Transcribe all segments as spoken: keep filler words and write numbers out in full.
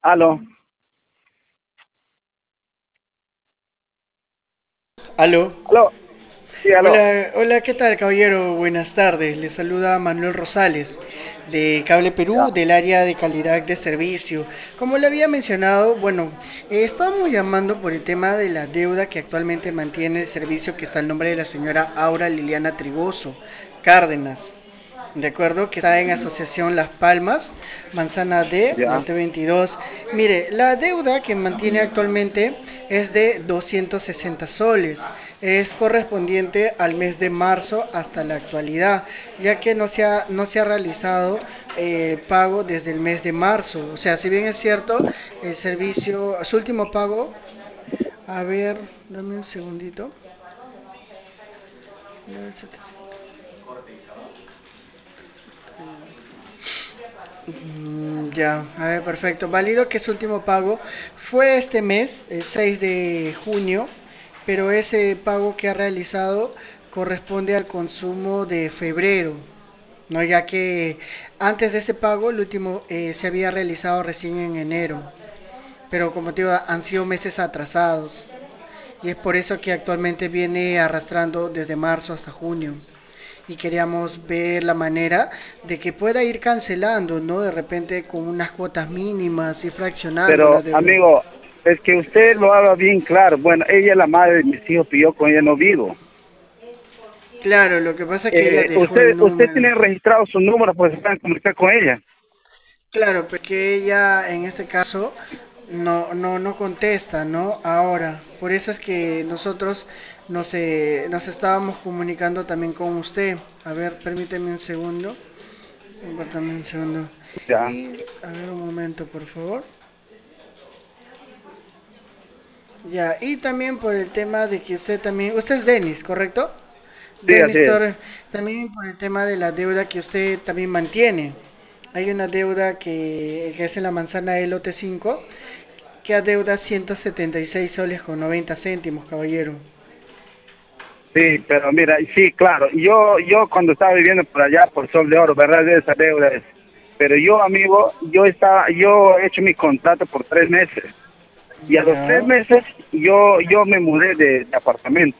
Aló, Aló. aló, sí, aló. Hola, hola, ¿qué tal, caballero? Buenas tardes. Le saluda Manuel Rosales de Cable Perú, Ya, del área de calidad de servicio. Como le había mencionado, bueno, eh, estábamos llamando por el tema de la deuda que actualmente mantiene el servicio, que está el nombre de la señora Aura Liliana Trigoso Cárdenas. De acuerdo, que está en Asociación Las Palmas, Manzana D, ya. lote veintidós. Mire, la deuda que mantiene actualmente es de doscientos sesenta soles. Es correspondiente al mes de marzo hasta la actualidad, ya que no se ha, no se ha realizado eh, pago desde el mes de marzo. O sea, si bien es cierto, el servicio, su último pago, a ver, dame un segundito. Mm, Ya, a ver, perfecto. Válido que su último pago fue este mes, el seis de junio, pero ese pago que ha realizado corresponde al consumo de febrero, ¿no? Ya que antes de ese pago, el último eh, se había realizado recién en enero, pero como te digo, han sido meses atrasados y es por eso que actualmente viene arrastrando desde marzo hasta junio y queríamos ver la manera de que pueda ir cancelando, ¿no? De repente con unas cuotas mínimas y fraccionando la Pero, deuda. amigo, es que usted lo habla bien claro. Bueno, ella es la madre de mis hijos, pero yo con ella no vivo. Claro, lo que pasa es que ella Eh, dejó usted, el usted número. tiene registrado su número, pues se pueden comunicar con ella. Claro, porque ella en este caso no, no, no contesta, ¿no? Ahora, por eso es que nosotros nos, eh, nos estábamos comunicando también con usted. A ver, permíteme un segundo. Permítame un segundo. Ya, Y, a ver un momento, por favor. Ya, y también por el tema de que usted también, usted es Denis, ¿correcto? sí, así Denis es. Torres, también por el tema de la deuda que usted también mantiene. Hay una deuda que, que es en la manzana del lote cinco que adeuda ciento setenta y seis soles con noventa céntimos, caballero. Sí, pero mira, sí, claro. Yo, yo cuando estaba viviendo por allá, por Sol de Oro, ¿verdad? De esa deuda es. Pero yo, amigo, yo estaba, yo he hecho mi contrato por tres meses. Y a los tres Ya, meses yo, yo me mudé de, de apartamento.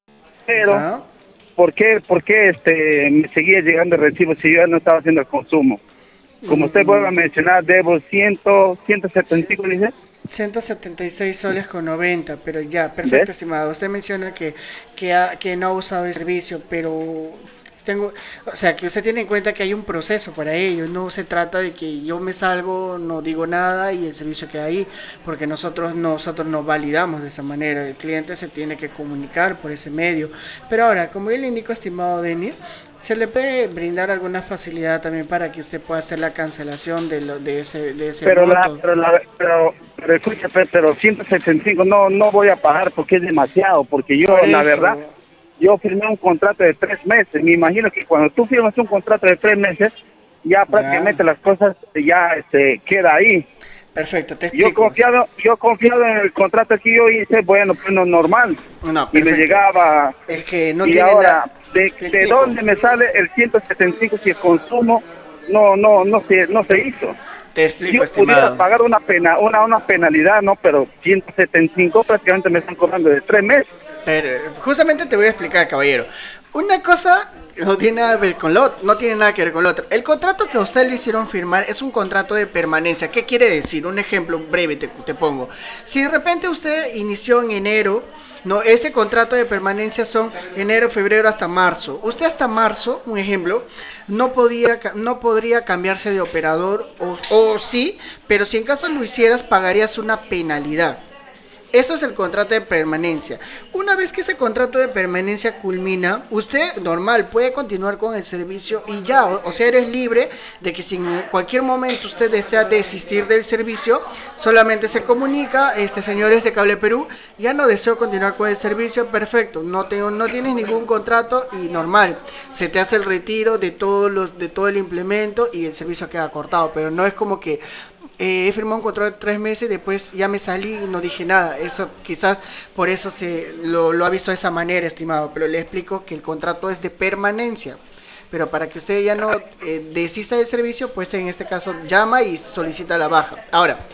Pero ya. ¿por qué, por qué este, me seguía llegando el recibo si yo ya no estaba haciendo el consumo? Como usted vuelve a Mm, mencionar, debo cien, ciento setenta y cinco, dice. ciento setenta y seis soles con noventa, pero ya, ¿Ves? perfecto, estimado. Usted menciona que, que, ha- que no ha usado el servicio, pero tengo, o sea, que usted tiene en cuenta que hay un proceso para ello. No se trata de que yo me salgo, no digo nada y el servicio queda ahí, porque nosotros, nosotros no validamos de esa manera. El cliente se tiene que comunicar por ese medio. Pero ahora, como yo le indico, estimado Denis, se le puede brindar alguna facilidad también para que usted pueda hacer la cancelación de, lo, de, ese, de ese Pero la, monto. pero la, pero, pero escucha, pe- pero ciento setenta y cinco no, no voy a pagar porque es demasiado, porque yo, Por la verdad, eso, yo firmé un contrato de tres meses. Me imagino que cuando tú firmas un contrato de tres meses, ya ya, prácticamente las cosas ya este, queda ahí. perfecto, te Yo explico. confiado, yo confiado en el contrato que yo hice, bueno, pues no normal, No, y me perfecto. llegaba, Es que no y tiene nada, ahora, ¿de, te de explico, dónde me sale el ciento setenta y cinco si el consumo no, no, no se, no se hizo? te Si explico, yo pudiera estimado. pagar una pena, una, una penalidad, no, pero ciento setenta y cinco prácticamente me están cobrando de tres meses. Pero justamente te voy a explicar, caballero. Una cosa no tiene nada que ver con lo otro, no tiene nada que ver con lo otro. El contrato que a usted le hicieron firmar es un contrato de permanencia. ¿Qué quiere decir? Un ejemplo breve te, te pongo. Si de repente usted inició en enero, no, ese contrato de permanencia son enero, febrero hasta marzo. Usted hasta marzo, un ejemplo, no podía, no podría cambiarse de operador o, o sí, pero si en caso lo hicieras pagarías una penalidad. Eso es el contrato de permanencia. Una vez que ese contrato de permanencia culmina, usted normal puede continuar con el servicio y ya, o, o sea, eres libre de que si en cualquier momento usted desea desistir del servicio, solamente se comunica, este señores de Cable Perú, ya no deseo continuar con el servicio, perfecto, no tengo, no tienes ningún contrato y normal, se te hace el retiro de todos los, de todo el implemento y el servicio queda cortado, pero no es como que eh, he firmado un contrato de tres meses y después ya me salí y no dije nada. Eso quizás por eso se lo, lo ha visto de esa manera, estimado. Pero le explico que el contrato es de permanencia. Pero para que usted ya no eh, desista del servicio, pues en este caso llama y solicita la baja. Ahora,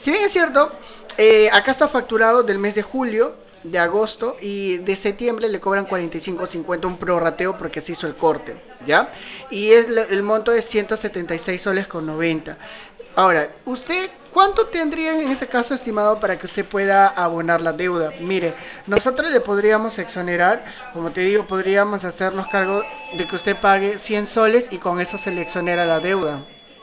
Si bien es cierto, eh, acá está facturado del mes de julio, de agosto y de septiembre le cobran cuarenta y cinco cincuenta un prorrateo porque se hizo el corte, ¿ya? Y es la- el monto de ciento setenta y seis soles con noventa. Ahora, ¿usted cuánto tendría en ese caso estimado para que usted pueda abonar la deuda? Mire, nosotros le podríamos exonerar, como te digo, podríamos hacernos cargo de que usted pague cien soles y con eso se le exonera la deuda.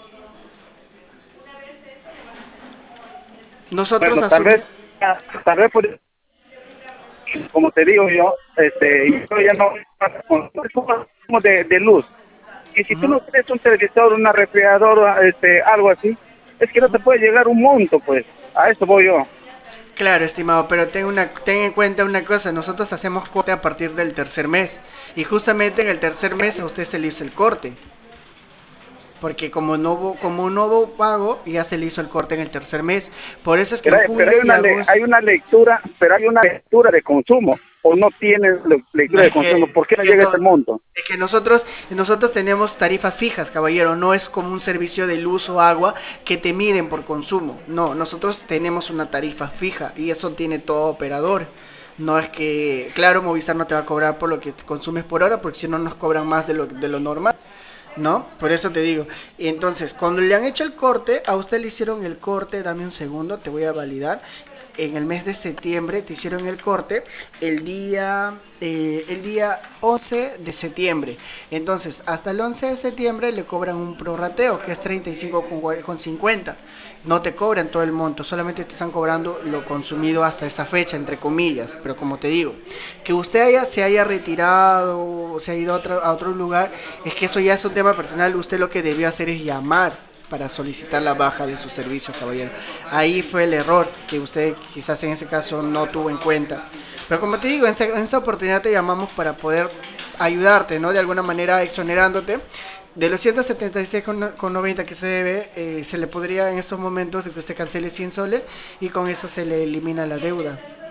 Nosotros Bueno, tal asumimos... vez, tal vez por como te digo yo, este, yo ya no como de, de luz. Y si tú no tienes un televisor, una refrigeradora, este, algo así, es que no te puede llegar un monto, pues. A eso voy yo. Claro, estimado, pero ten, una, ten en cuenta una cosa, nosotros hacemos corte a partir del tercer mes y justamente en el tercer mes a usted se le hizo el corte, porque como no hubo, como no hubo pago ya se le hizo el corte en el tercer mes, por eso es que Pero en hay, pero julio hay y una le- agosto... hay una lectura, pero hay una lectura de consumo, o no tienes le- No, lectura de es consumo, que, ¿por qué es no que, llega to- ese monto? es que nosotros, nosotros tenemos tarifas fijas, caballero, no es como un servicio de luz o agua que te miden por consumo. No, nosotros tenemos una tarifa fija y eso tiene todo operador. No es que, claro, Movistar no te va a cobrar por lo que consumes por hora, porque si no nos cobran más de lo, de lo normal. ¿No? Por eso te digo. Y entonces, cuando le han hecho el corte, a usted le hicieron el corte, dame un segundo, te voy a validar. En el mes de septiembre te hicieron el corte el día, eh, el día once de septiembre. Entonces, hasta el once de septiembre le cobran un prorrateo, que es treinta y cinco con cincuenta. No te cobran todo el monto, solamente te están cobrando lo consumido hasta esa fecha, entre comillas. Pero como te digo, que usted haya, se haya retirado o se ha ido a otro, a otro lugar, es que eso ya es un tema personal. Usted lo que debió hacer es llamar para solicitar la baja de sus servicios, caballero. Ahí fue el error que usted quizás en ese caso no tuvo en cuenta. Pero como te digo, en esta, en esta oportunidad te llamamos para poder ayudarte, ¿no? De alguna manera exonerándote. De los ciento setenta y seis con noventa que se debe, eh, se le podría en estos momentos de que usted cancele cien soles y con eso se le elimina la deuda.